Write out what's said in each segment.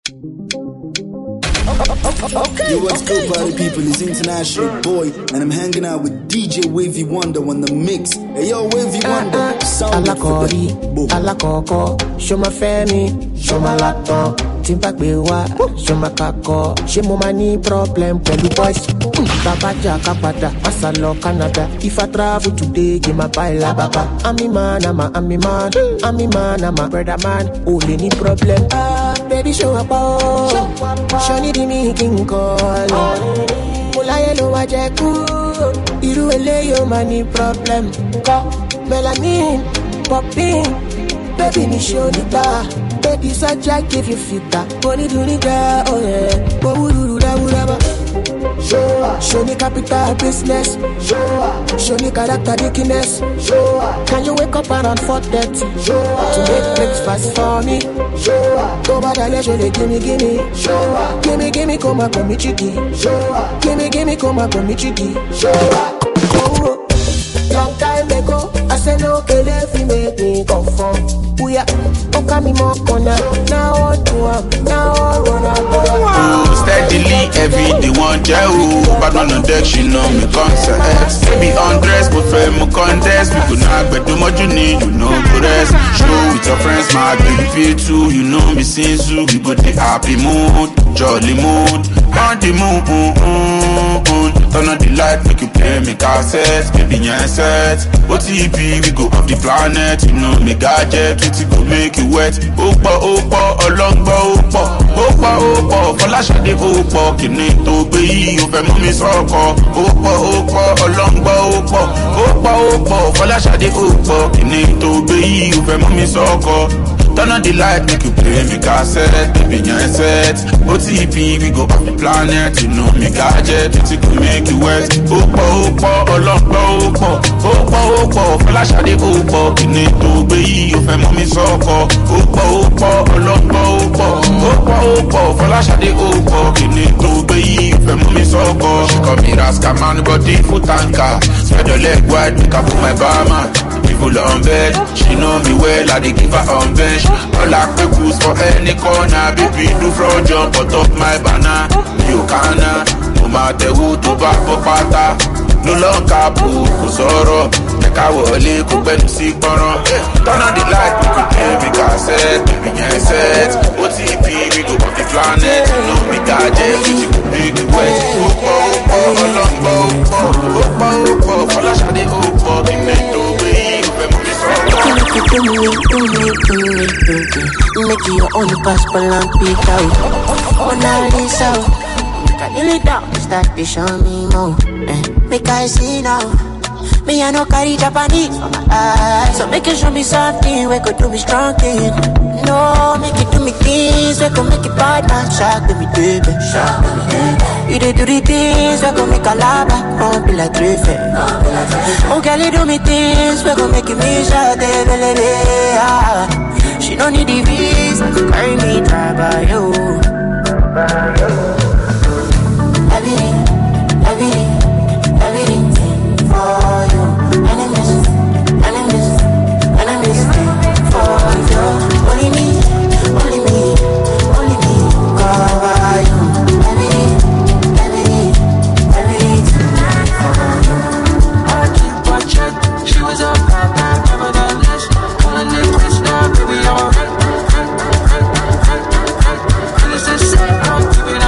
Okay, yo, what's good, party people? It's International Boy, and I'm hanging out with DJ Wavy Wonder on the mix. Hey, yo, Wavy Wonder, sound it for them. Alakoko, show my family, show my laptop. Timpak bewa, show my kako. She mo money problem, pelu boys. Baba jaka pada, asalo Canada. If I travel today, give my baila baba. I'm a man, I'm a brother man. Only any problem, baby show up, show need me king call. Mulaye lo wajeku, iru ele yo money problem. Melanin, popping, baby ni show ni ta. Baby subject if you fit that. Money do ni da, oh yeah. Show me capital business. Show me character weakness. Can you wake up around 4:30 to make breakfast for me? Go back and show me, gimme. Gimme, come and me chiki. Gimme, come and me chiki. Oh, long time ago, I said no, if you make me conform. We are okay, more corner. Now on to now on steadily every day one jail. But on the deck, she know me concept. Be undressed, but friend me contest. We could not bet too much you need, you know good rest. Show with your friends, my baby feel too. You know me since you, we got the happy mood, jolly mood, on the moon. Turn on the light, make you play me cassettes, baby your sets. OTP, we go off the planet, you know me gadget. To go make you wet. Opa, alongba, opa, Folashade opa, kini to be, you fẹ́ mú mi sọ́kọ. Opa, alongba, opa, Folashade opa, kini to be, you fẹ́ mú mi sọ́kọ. Turn on the light, make you play me cassette, baby your set. OTP, we go off the planet, you know me gadget. To go make you wet. Opa, alongba, opa, Folashade opa, kini to be, you fẹ́ mú mi sọ́kọ. Opa, alongba, opa, Folashade opa, kini to be, you fẹ́ mú mi sọ́kọ. She call me Raska man, body full tanker. Spread your leg wide, make her put my barman. People on bed, she know me well, I dey give her on bench. All I quick for any corner, baby do fraud jump out of my banner. You canna, no matter who to back for pata. No longer put Kusoro, make a wally, cook when you see Boron. Turn on the light, we could play me cassette, baby your set. OTP, we go off the planet, you know me gadget, we could make it wet. Opa, Folashade opa, give me to me. Make your own gospel and pick out. Mona Lisa, can you lead down? Start to show me more. Make I see now. Me I no carry Japanese for my eyes. So make you show me something we could do me strong thing. No, make it do me things we could make it bad man. Shock me baby. You did do the things we could make a lava. Don't be like Drift. Oh girl, you do me things we could make you miss your day, baby. She don't need the visa to carry me drive by you. Everything for you. Enemies for you. Only me, cover you. Everything for you. I keep watching. She was a papa, nevertheless. Calling it Krishna, baby, alright. And it's the same, I'll give it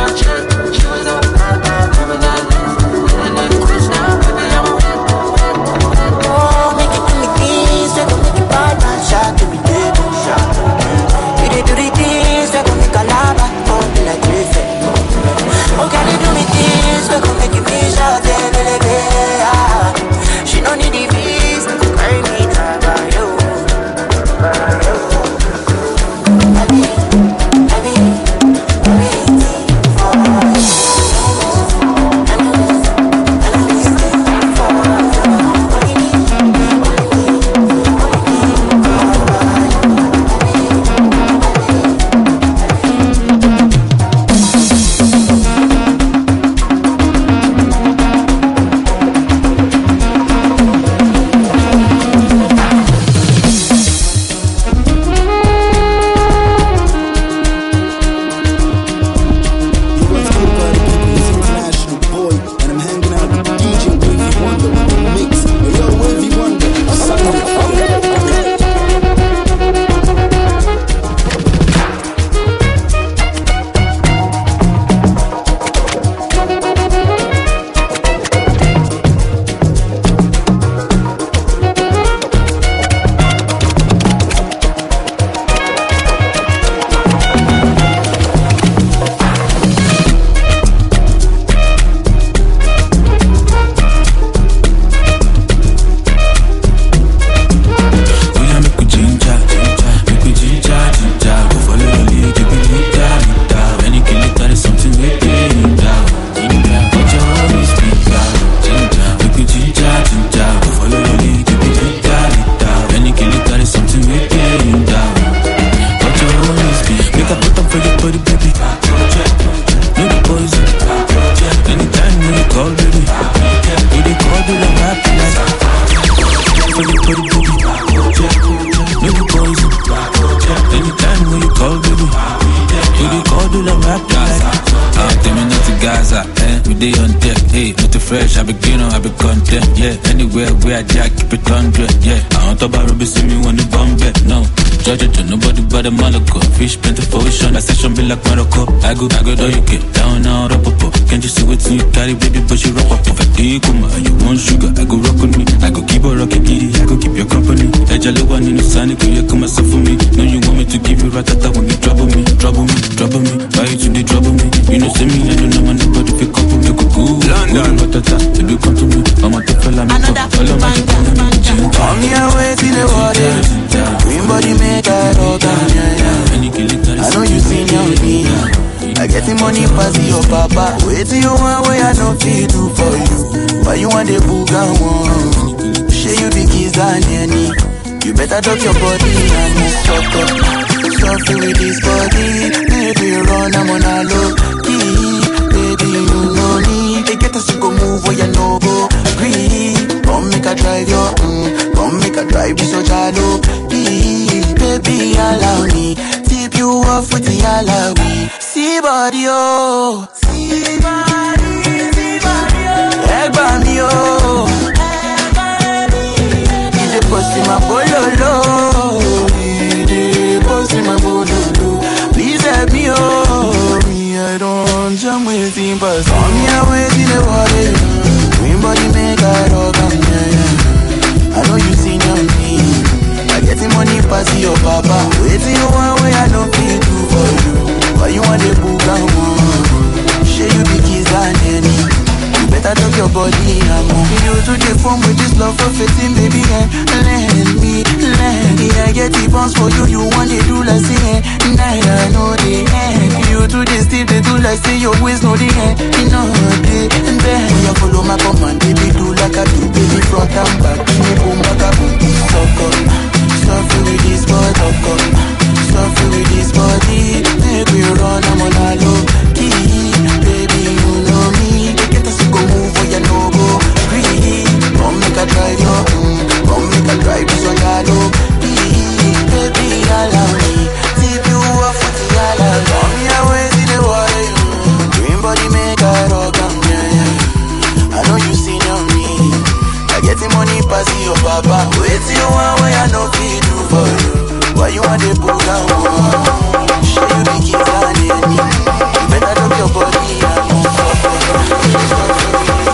baby. No the poison. Anytime when you call, baby. You the call, do the rap tonight. For the baby. No the poison. Anytime when you call, baby. You the call, do the rap tonight. Tell me not to Gaza, we day on deck, hey, not too fresh, I be green, I be content, yeah. Anywhere where I jack, keep it 100, yeah. I want to borrow, see me when the bomb back, no. Judge it, nobody but a Monaco. Fish plenty for ocean, that session be like Morocco. I go, do you get down now, up, up. Can't you see what's in you carry, baby, but you rock up. If I take you, you want sugar, I go rock with me. I go keep on rocking, kitty, I go keep your company. That jelly one in the sun, you come myself for me. No, you want me to give you ratata when you trouble me. Why you to the trouble me? You know, send me, I don't know, man, but if you come to me, you go cool. London, ratata, if you come to me, I'm a tough fella, I'm a follow my channel. Come here, wait till the water. Green body make I rock down, yeah. I know you seen your me. I get the money pass your papa. Wait till you want where I don't feel do for you. Why you want the booga one? Share you the keys and any. You better drop your body and move fuck up. Suffer with this body. Baby run, I'm on a low key. Baby you know me. They get us to go move where you know go. Agree. Come make a drive your come make a drive this so jalo. Baby allow me. Tip you off with the alawi. See body oh. See body oh. Egg me oh. Is it pussy my bololo? Is it pussy my bololo? Please help me oh. Me I don't jam with him but come here with the water. Green body make a rock and yeah. I know you seen your me. I get the money pass your papa. Wait till you want where I don't feel do for you. Why you want the book and one? Share you the keys and any. You better drop your body and move. You to the phone with this love for 15 baby and let me. I get the bounce for you. You want it do like say I know the end. You to the steep they do like say your waist know the end. You know the and then you follow my command baby do like I do baby front and back. Me boom back up. Suffer with this body, suffer with this body. Make we run, I'm on a low key. Baby, you know me. They get us to go move where you know go. Free, come make a drive your come make a drive this on your low key. Baby, allow me. Tip you off with the allow. Come here, wait till the water. Green body make a rock and yeah. I know you seen on me. I get the money pass your papa. Wait till you want where I know feel do for you. Why you want the booga one? Show you the keys and any. You better drop your body and move forward.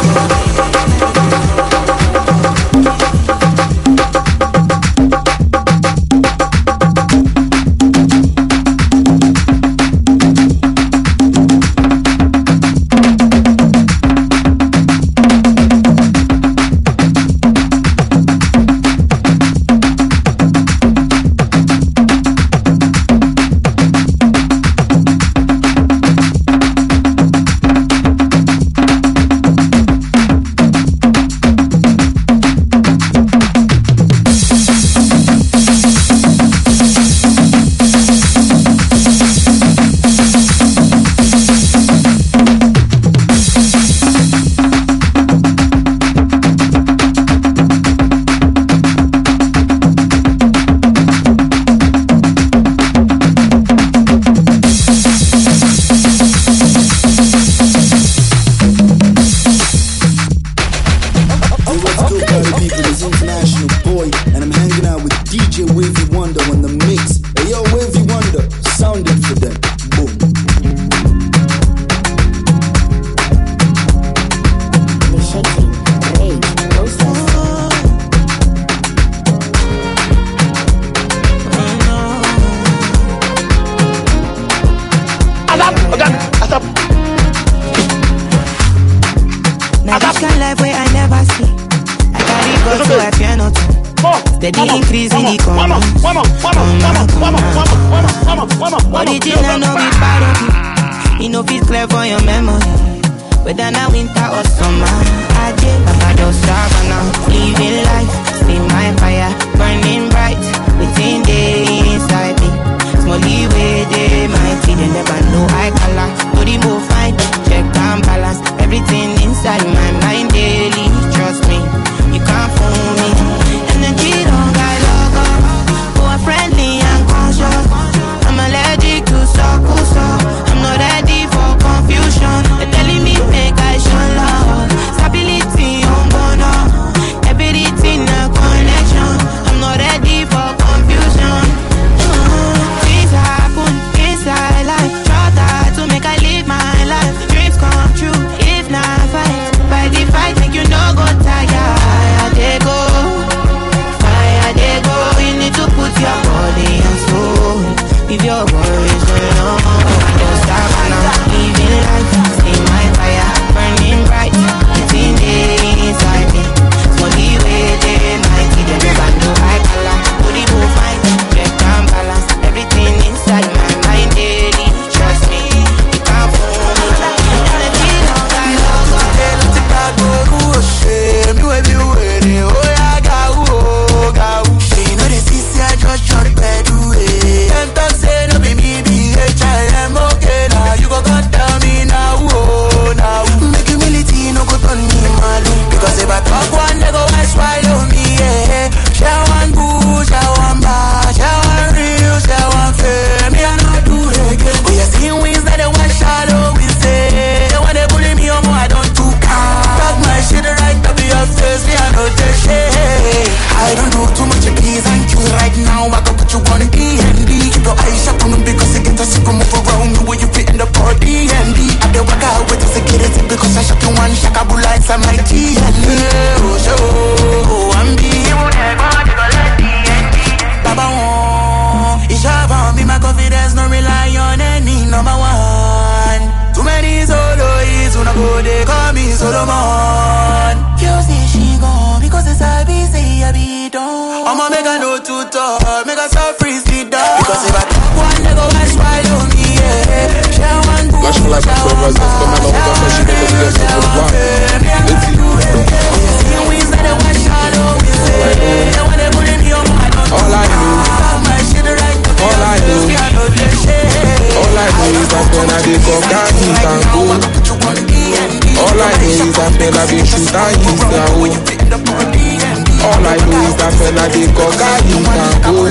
Steady increase in the corner. Original no be part of it. You know it's clear for your memory. Whether now winter or summer, I did Papa just start now. Living life, see my fire burning bright within the inside me. Small Money way they mighty, they never know I color. No the more fine, check and balance. Everything inside my mind daily. Trust me, you can't fool me. Energy don't got logo. Who are friendly and conscious. I'm allergic to so. I'm not ready for confusion. They're telling me make I show love. Stability on bono. Everything a connection. I'm not ready for confusion. Things happen inside life. Try to make I live my life. Dreams come true if not fight. By the fight make you no go tired. Fire they go. You need to put your body and soul. If your worries alone, don't stop now. Living life, see my fire burning bright. It's in the inside me. Money way they mighty, they never know I color. Body move fine, check and balance. Everything inside my mind daily. Trust me, you can't fool me. Energy don't got logo. Let's go to shame. You will be waiting. Oh yeah, go. You know the CC I just shot bed away. And talk say no be me be HIM. Okay now you go cut down me now. Oh now. Make humility no go turn me malu. Because if I talk one they go I swallow me. Yeah. Share one boo, share one bar, share one real, share one fame. Me I not do it again. Oh yeah, see wins that they want shadow we say. When they bully me on I don't do car. Talk my shit right up your face. Me I know the shit. I don't know too much of keys and cues right now. I can put you on D&D. Keep your eyes shut on them because you get a super move around me when you fit in the party. D&D. I don't work out with the security because I shot you one shakabula inside my T&D. Oh, show, I'm Baba won. It's about me, my confidence, no rely on any number one. Too many soloists, when I go, they call me Solomon. You say she gone because it's a busy, I be done. I'ma make a no to talk, make a so free sit down. Because if I talk one, they go and swallow me, yeah. Share one boo, share one bar, share one fame, me I don't do it. See wins that they want shadow, we say. They want to bully me on my all I know is that when I did go down, he can go. All I know is that when I been shoot down, he's now. All I know is that when I did go down, he can go.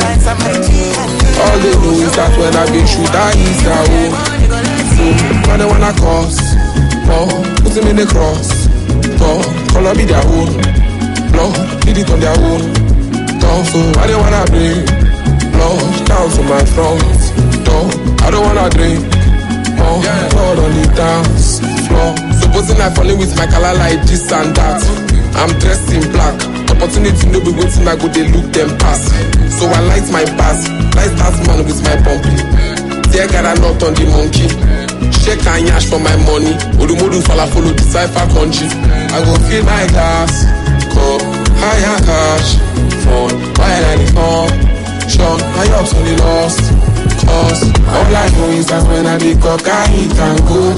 All they know is that when I been shoot down, he's now. So when they wanna cross, put him in the cross. Color be their own, did it on their own. So I don't wanna bring blood down to my front door. I don't wanna drink blood on the dance floor. Supposing I falling with my color like this and that. I'm dressed in black. Opportunity no be waiting, I go they look them pass. So I light my pass, light that man with my bumpy. There got a knot on the monkey. Shake and yash for my money. Odumodu follow the cipher country. I go fill my glass, go higher cash. Why I the phone? Sean, my ups only lost. Cause all I know is that when I be cocaine can go.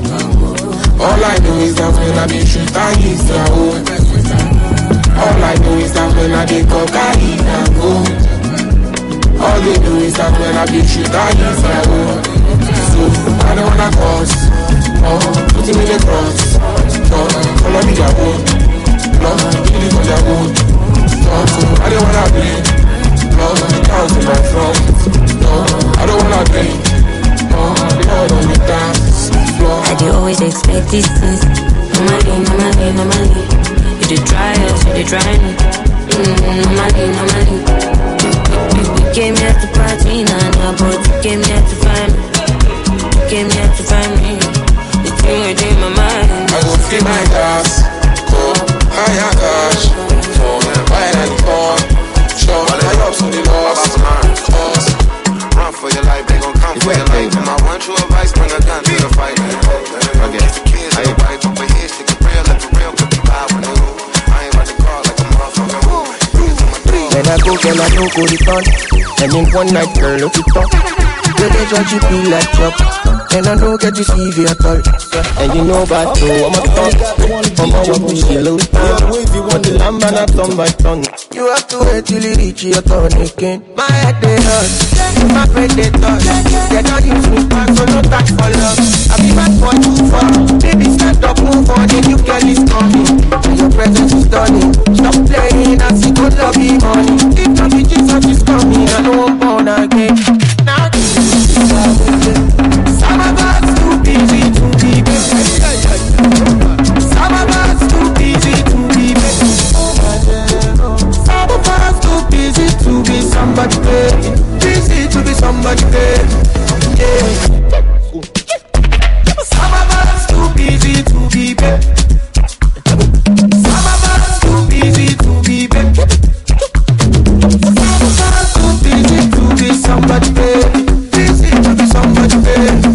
All I know is that when I be shoot I is the home. All I know is that when I be cocaine can go. All they know is that when I be shoot I is the home. So I don't wanna cross. Put him in the cross. Follow me their own. Kill it on their own. I don't wanna be down to my front. I don't wanna be blood on the dance floor. I do always expect these things. Normally. You did try us, you did try me. Normally. We came here to party, nah, but you came here to find me. You came here to find me. It's you in my mind. I go fill my glass, go higher cash. Why I the phone? Show my ups on the lost. Run for your life, they gon' come for your life. My one true advice, bring a gun to the fight. Okay. The kids, they right over here, stick it real, let the real put the power in the room. I ain't about to call like a motherfucker. When I go, girl, I don't go return. And in one night, girl, look it up. You get what you feel like chop. and I don't get to see you at all. And you know about you, I'm a thumb. I'm a push yellow star. On the lamb and I turn by turn. You have to wait till you reach your turn again. My head they hurt, my brain they touch. They don't use me back, so no time for love. I be back for too far. Baby stand up, move on, the new girl is coming. And your presence is stunning. Stop playing, I see good love be money. If not the Jesus is coming, I know I'm born again. Now some of us too busy to be busy. Some of us too busy to be busy. Some of us too busy to be somebody baby. Busy to be somebody baby. Yeah. Some of us too busy to be baby. Some of us too busy to be baby. Some of us too busy to be somebody baby. Busy to be somebody baby.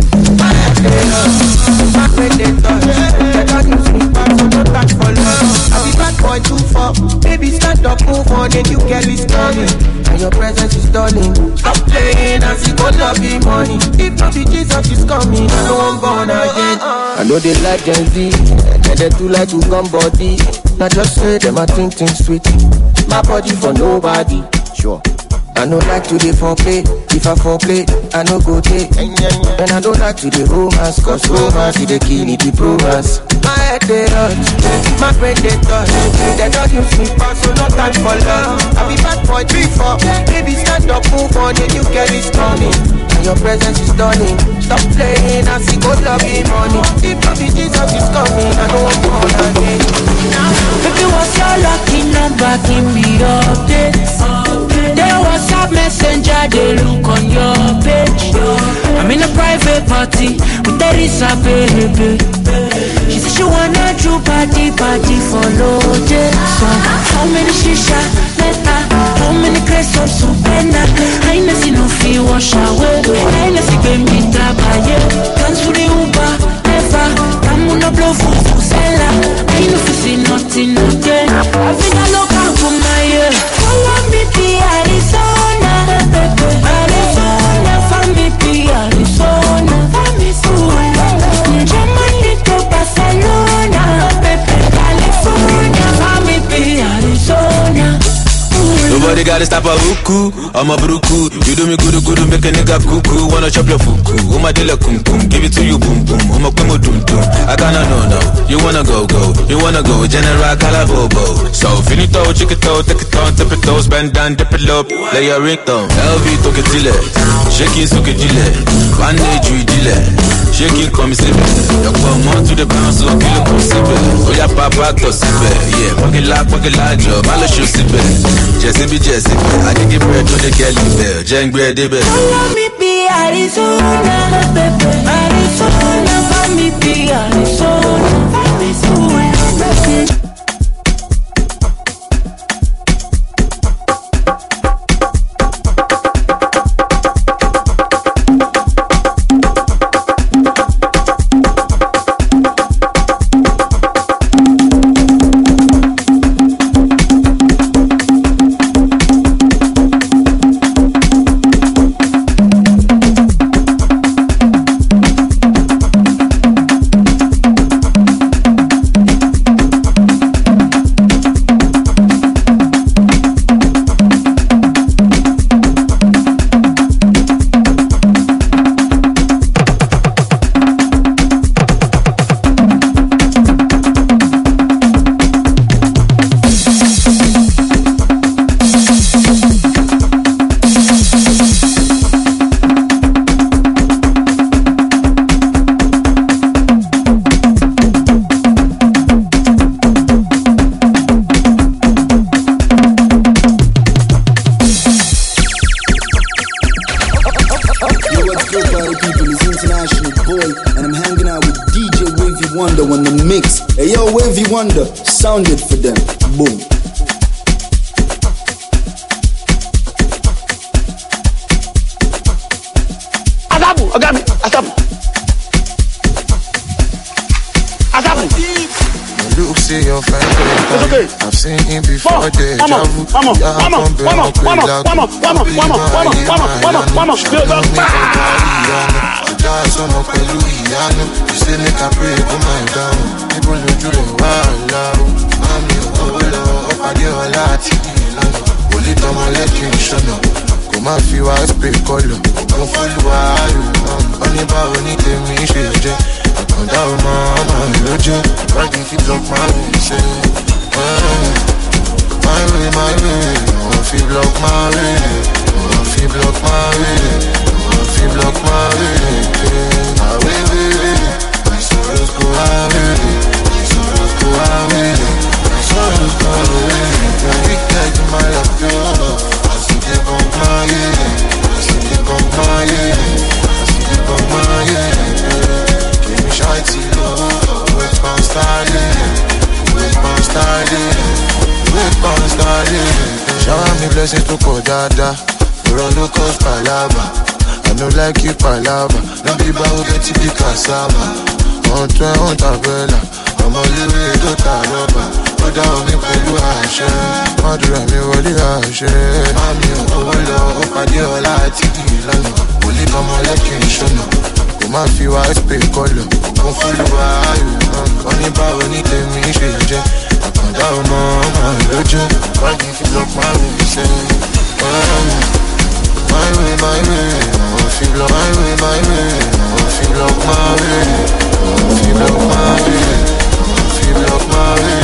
My friend they touch. They don't use me back, so no touch for love. I be bad boy too far. Baby stand up, move on, the new girl is coming. And your presence is stunning. Stop playing and see God love be money. If not the Jesus is coming, I know I'm born again. I know they like Gen Z, and they do like to come body. Not just say them I think sweet. My body for nobody, sure. I don't like to dey foreplay. If I foreplay, I no go take. And I don't like to dey romance, cause romance is the key, need the romance. My head they hurt, my brain they touch. They don't use me back, so no time for love. I be bad boy before. Baby stand up, move on, the new girl is coming. And your presence is stunning. Stop playing, I see good love in money. If not the Jesus is coming, I know I'm born again. Baby, what's your lucky number? Give me your updates. There was a messenger, they look on your page. I'm in a private party with Teresa, baby. She said she wanna do party for no day. So how many shisha, meta? How many crates of supena? I ain't seen no fee wash away. I ain't seen baby trabaye. Cancel the Uber, never. I'm on a blow for Fusela. I ain't no see nothing again. I think I look out for my ear. Follow me to Arizona, Arizona, find me to Arizona, find me to Germany to Barcelona, California, find me to Arizona. Nobody gotta stop a huku, I'm a bruku. You do me good, make a nigga cuckoo. Wanna chop your fuku, my dealer kum kum. Give it to you boom boom, I'm a kumo dum dum. I cannot no. You wanna go, you wanna go. General Calabobo. So finito, chick it out, take it on, tip it toes, bend down, dip it up. Lay your ringtone, LV took it till it. Shake it, suck it, dile. One day, you dile. Shake it, come see me. You come on to the bounce, so kill it, come see me. Oh, yeah, papa, to see me. Yeah, fuck it like job, I'll show see me. Jesse, I can give bread to the Kelly Bell. Jang bread, they bell. Follow me, be Arizona, baby. Arizona, follow me, be Arizona, Arizona. Wavy Wonder, sound it for them. Boom. Asabu, Ogami, Asabu. Look, see your friend. Okay. I've seen him before. die, someone pẹ̀lú ìyanu. You say make I pray, oh my God. People lójú rẹ̀ wá láwù. Mami owó lọ, ó pàdé ọlá àti ìlànà. Wòlé tọmọ lẹ́kìn ìṣọ̀nà. Kò má fi wá spray kọlọ̀. Mo fọ́lùwà ayò. Ọní báwo ní tèmi ṣe jẹ́. Àkàndá ọmọ ló jẹ́. Báàgì fi block my way ṣe. My way, wọ́n fi block my way. Wọ́n fi block my way. Wọ́n fi block my way. My way. My sorrows go away. My sorrows go away. My sorrows go away. Big guy to my love, yo. I see they bump my head. I see they bump my head. I see they bump my head. Give me shy to low. Wait for starting. Wait for starting. Wait for starting. Shower me blessing to go dada. Run no cause palava. I no like you palava. No be bow get to the cassava. On train on tabella. I'm a little bit of taraba. Put down me pẹ̀lú àṣẹ. Madura mi wọlé àṣẹ. Mami owó lọ, ó pàdé ọlá àti ìlànà. Wòlé tọmọ lẹ́kìn ìṣọ̀nà. Kò má fi wá spray kọlọ̀. Mo fọ́lùwà ayò. Ọní báwo ní tèmi ṣe jẹ́. Àkàndá ọmọ ló jẹ́. Báàgì fi block my way ṣe. My way, wọ́n fi block my way. Wọ́n fi block my way. Wọ́n fi block my way. Wọ́n fi block my way.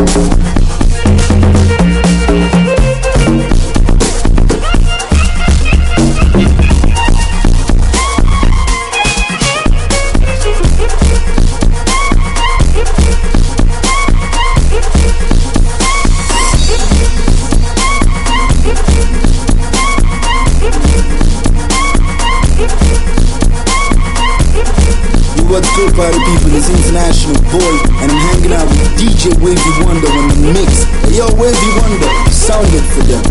What's good, party people? It's International Boy, and I'm hanging out with DJ Wavy Wonder on the mix. Hey, yo, Wavy Wonder, sound it for them.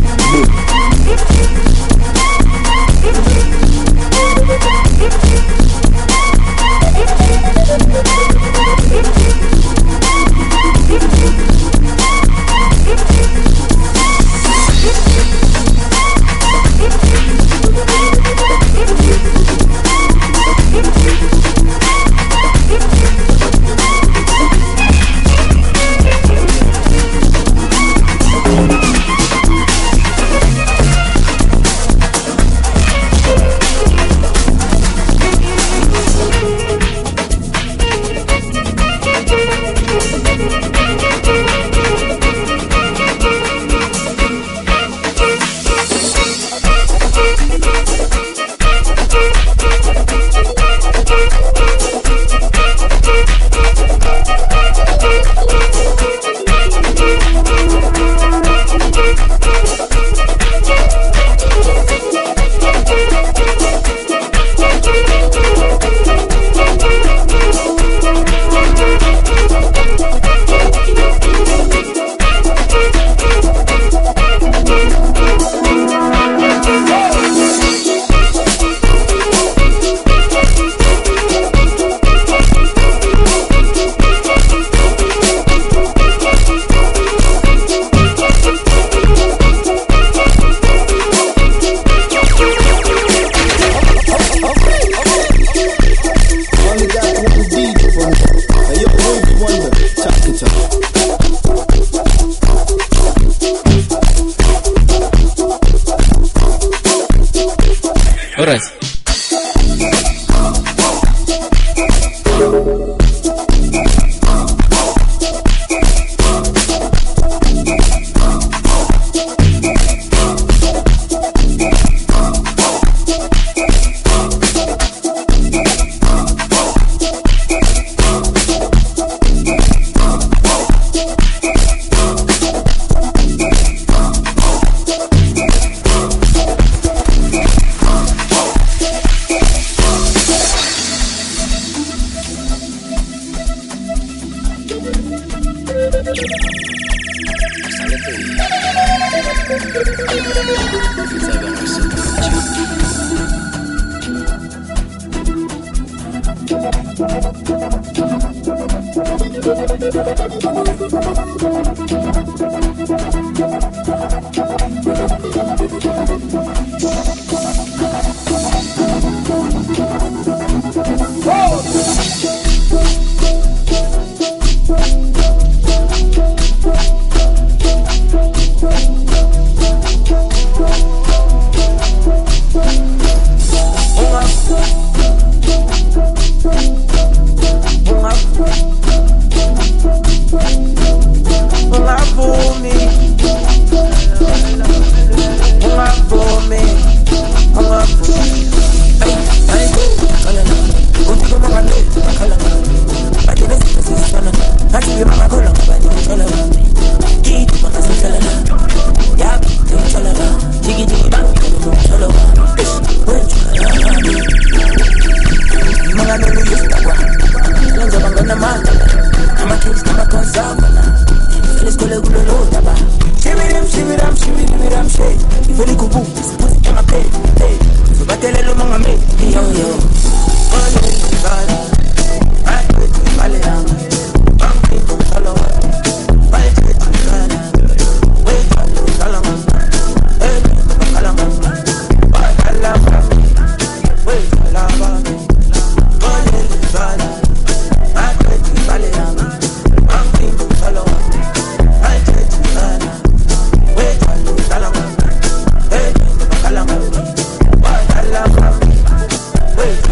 Wait.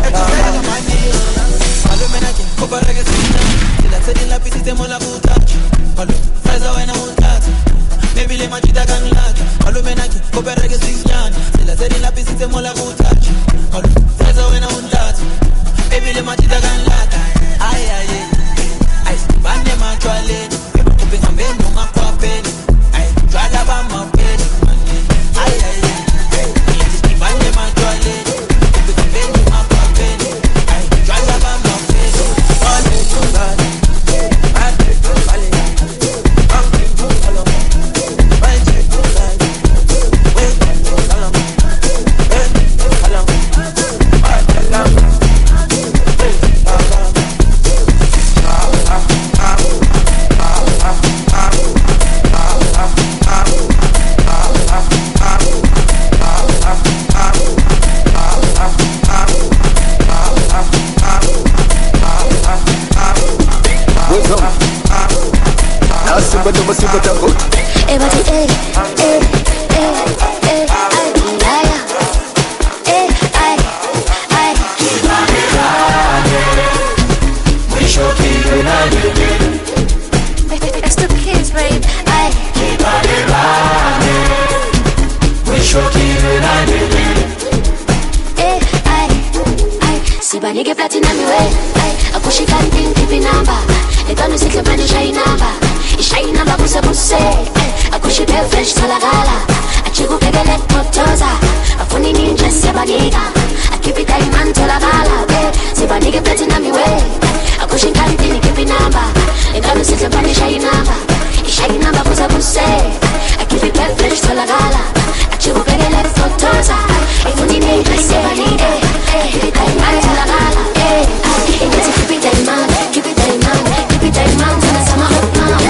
but never see what I go. Everybody, hey, hey, hey, hey, I be liar. Hey, I. Keep on it running. We sure keep it running. It's the kids, babe. I keep on it running. We sure keep it running. Hey, I. See, but nigga flat in my way. I push it and think, keep it number. They don't see the money shine number. Shine number, busse, busse. I push it fresh to la gala. I chico pegale motosa. I funny ninja, se baniga. I keep it diamond to la gala. See, but nigga flat in my way. I push it and think, keep it number. They don't see the money shine number. Shine number, busse, busse. I keep it fresh to la gala. I chico pegale motosa. I funny ninja, se baniga. I keep it diamond to la gala. Keep it diamond, keep it diamond, keep it diamond till the summer of now.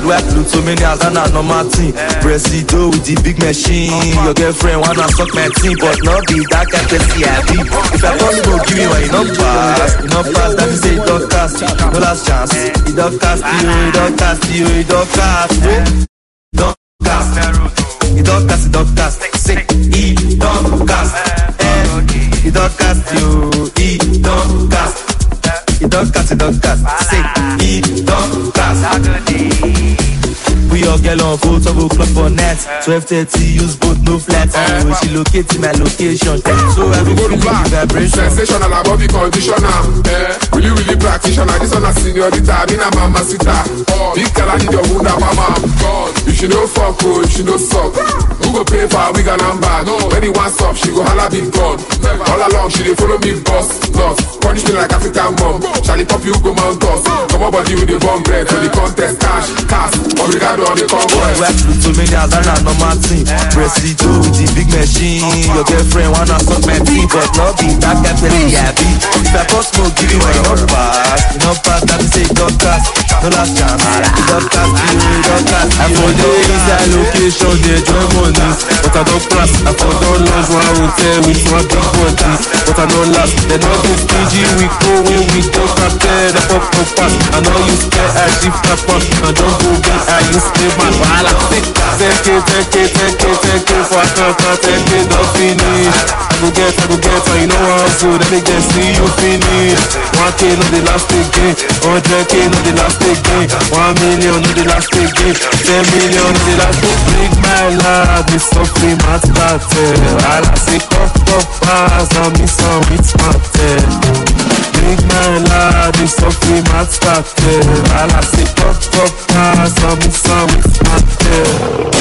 work Pluto many as an normal team. Presido with the big machine. Your girlfriend wanna suck my team, but not be that kind of CIP. If I call you, go give me one, you don't pass. You don't pass, that means say you don't cast. No last chance. You don't cast you, you don't cast you, you don't cast. Don't cast. You don't cast, you don't cast. Say, he don't cast. You don't cast you, he don't cast. You don't cast, you don't cast. Say, he don't cast. We all get on full double club for net. 12:30, use both no flats. When she locate in my location, so every go to back. Vibration. Sensational about the conditioner. Really practitioner. This one a seniorita, I mean a mama sita. Big girl, I need your wound up, mama. If she no fuck, oh, if she no suck, who go pay for a wig and number? When he wants up, she go holla big gun. All along, she dey follow me boss. Punish me like African mom. Charlie pop you go mount us. Come on, body with the bomb bread. For the contest, cash, cast. Obrigado on the convoy. Work to many as an normal team. Presido with the big machine. Your girlfriend wanna suck my team, but not be that kind of CIP. If I post smoke, give you one, you don't pass. You don't pass, that means say you don't cast. No last chance. You don't cast you, you don't cast you. I for the inside location, they join money, but I don't pass. I for don't lose one hotel with one big body, but I don't last. They don't do stingy, we go when we go cartel. The pop no pass. I know you spare, I shift the pass. I don't go big, I use stay man. Voila, take it for a couple, take it, don't finish. I go get, and you know how so then they can see you finish. 1K on the last again, 100K on the last again, 1 million on the last again, 10 million on the last again. Bring my lad, this suffering mat started. All I say, cup, pass, and me some it's matter. Bring my lad, this suffering mat started. All I say, cup, pass, and me some it's matter.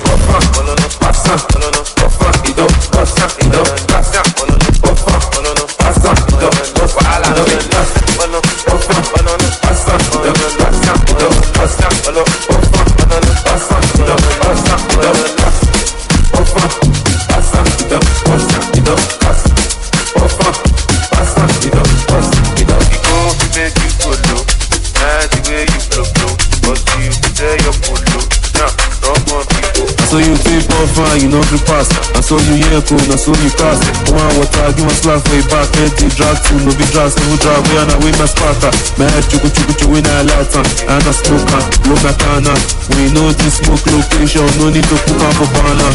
So you take on fire, you know the pass. And so you hear cool, and so you cast. One water, give my slack way back. Empty drag to no be drag, no drag. We are not with my sparker. My head chuku in a lighter. And a smoker, look at Tana. We know this smoke location, no need to cook up a banner.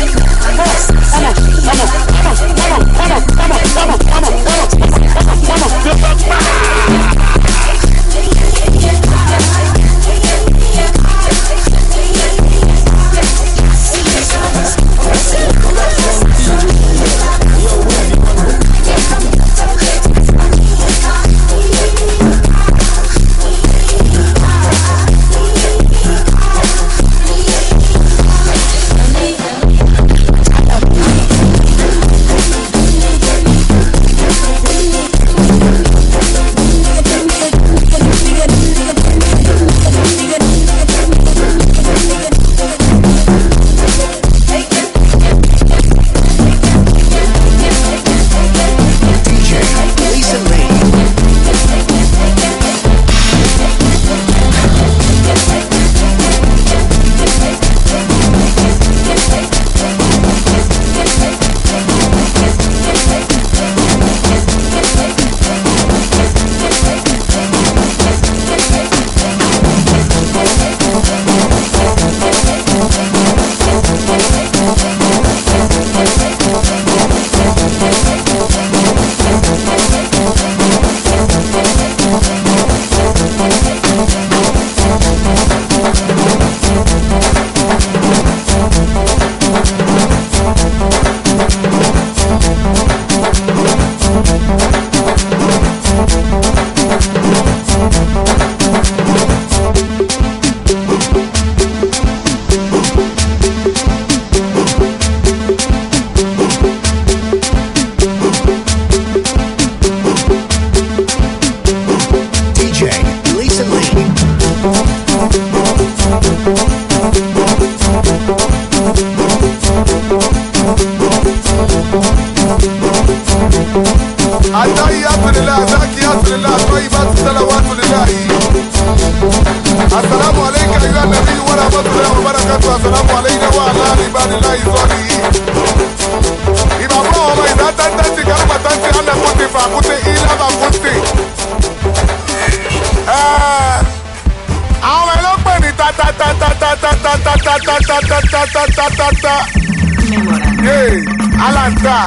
Alanta,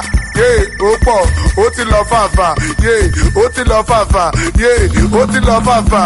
ó pọ̀, ó ti lọ fàfà, ó ti lọ fàfà, ó ti lọ fàfà,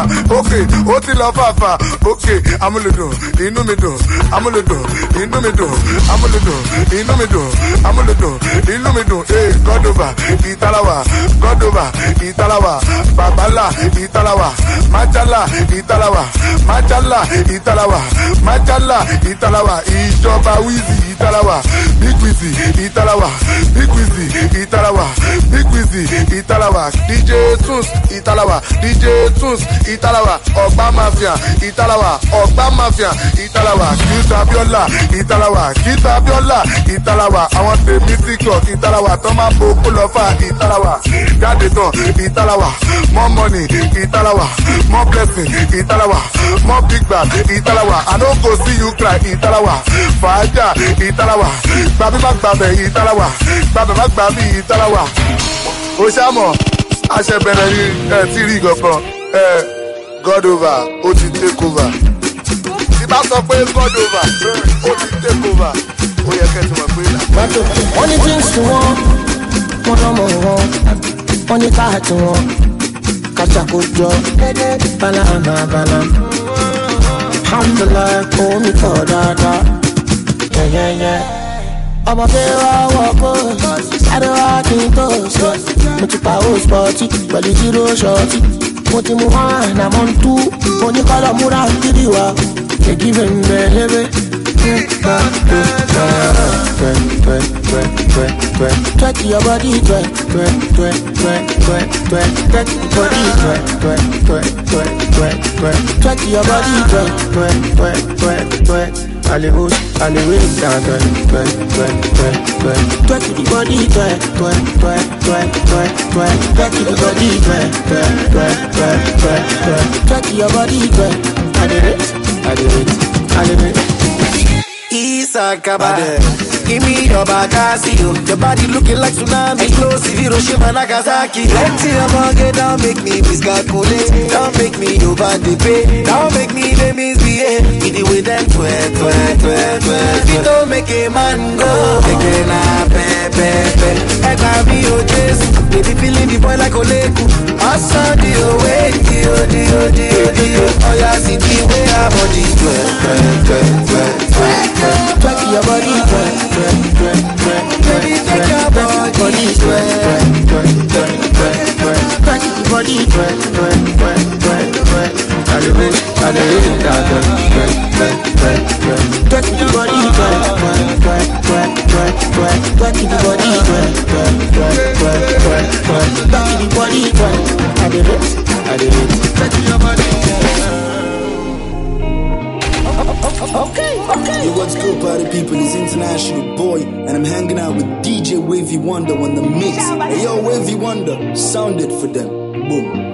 ó ti lọ fàfà, amúlùdùn, inú mi dùn, amúlùdùn, inú mi dùn, amúlùdùn, inú mi dùn, amúlùdùn, inú mi dùn, God over, Ìtàláwà, God over, Ìtàláwà, Babala, Ìtàláwà, Májálà, Ìtàláwà, Májálà, Ìtàláwà, Májálà, Ìtàláwà, ìjọba Wizzy, Ìtàláwà, Big Wizzy, Ìtàláwà, Big Wizzy, Ìtàláwà, Big Wizzy, Ìtàláwà, DJ Tunes, Ìtàláwà, DJ Tunes, Ìtàláwà, Ọ̀gbá Mafia, Ìtàláwà, Ọ̀gbá Mafia, Ìtàláwà, Kita Abiola, Ìtàláwà, Kita Abiola, Ìtàláwà, àwọn tèmi TikTok, Ìtàláwà, tó máa ń bo kó lọ fà, Ìtàláwà, jáde tán, Ìtàláwà, more money, Ìtàláwà, more blessing, Ìtàláwà, more big bag, Ìtàláwà, I no go see you cry, Ìtàláwà, fàájà, Ìtàláwà, gbàbí má gbàbẹ̀, Ìtàláwà, gbàbẹ̀ má gbàbí, Ìtàláwà. Ó ṣàmọ̀, àṣẹbẹ̀rẹ̀ ni tí rí gangan, God over, ó ti take over. Tí bá sọ pé God over, ó ti take over, ó yẹ kẹ́ ti mọ̀ pé là. Wọ́n ní things tí wọ́n lọ́mọ wọn, wọ́n ní káàtì wọn, kàṣàkójọ, bala. Alhamdulillah, kò mí kọ̀ dáadáa, yẹ́yẹ́yẹ́. Ọmọdé wa wọ́pọ̀, sáré wa kí n tó sọ. Mo ti pa ó spọ́tì pẹ̀lú zero ṣọ́ọ̀tì. Mo ti mú one àmọ́ ń tú. Mo ní kọ́lọ̀ múra ń kiri wa. Èkì bẹ̀rẹ̀ lébé. Twerk your body, twerk your body, twerk your body, twerk. Hollywood, down, twerk the body, twerk the body, twerk your body, I did it. Isakaba, Give me your Bakasi, yo. Your body looking like tsunami. Explosive Hiroshima, Nagasaki. Plenty of money, don't make me miscalculate. Don't make me over the pay. Don't make me the misbehave. With the way them twerk. It don't make a man go. Make it na pepe. I can be your chase. Baby feeling the boy like Oleku. I saw the way, oh yeah, see the way our body twerk your body, baby, take your body, twerk your body, Okay. Yo, what's good, party people? It's International Boy, and I'm hanging out with DJ Wavy Wonder on the mix. Hey, yo, Wavy Wonder, sound it for them. Boom.